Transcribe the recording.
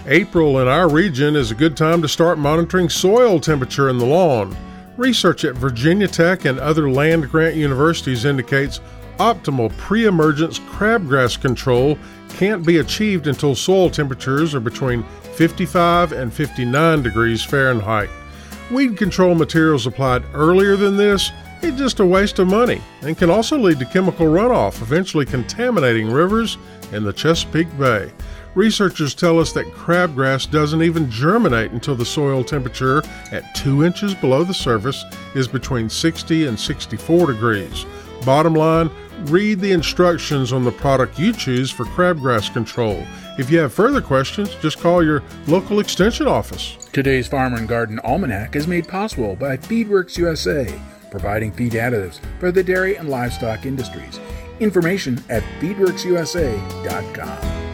April in our region is a good time to start monitoring soil temperature in the lawn. Research at Virginia Tech and other land-grant universities indicates optimal pre-emergence crabgrass control can't be achieved until soil temperatures are between 55 and 59 degrees Fahrenheit. Weed control materials applied earlier than this is just a waste of money and can also lead to chemical runoff, eventually contaminating rivers in the Chesapeake Bay. Researchers tell us that crabgrass doesn't even germinate until the soil temperature at 2 inches below the surface is between 60 and 64 degrees. Bottom line, read the instructions on the product you choose for crabgrass control. If you have further questions, just call your local extension office. Today's Farmer and Garden Almanac is made possible by Feedworks USA, providing feed additives for the dairy and livestock industries. Information at feedworksusa.com.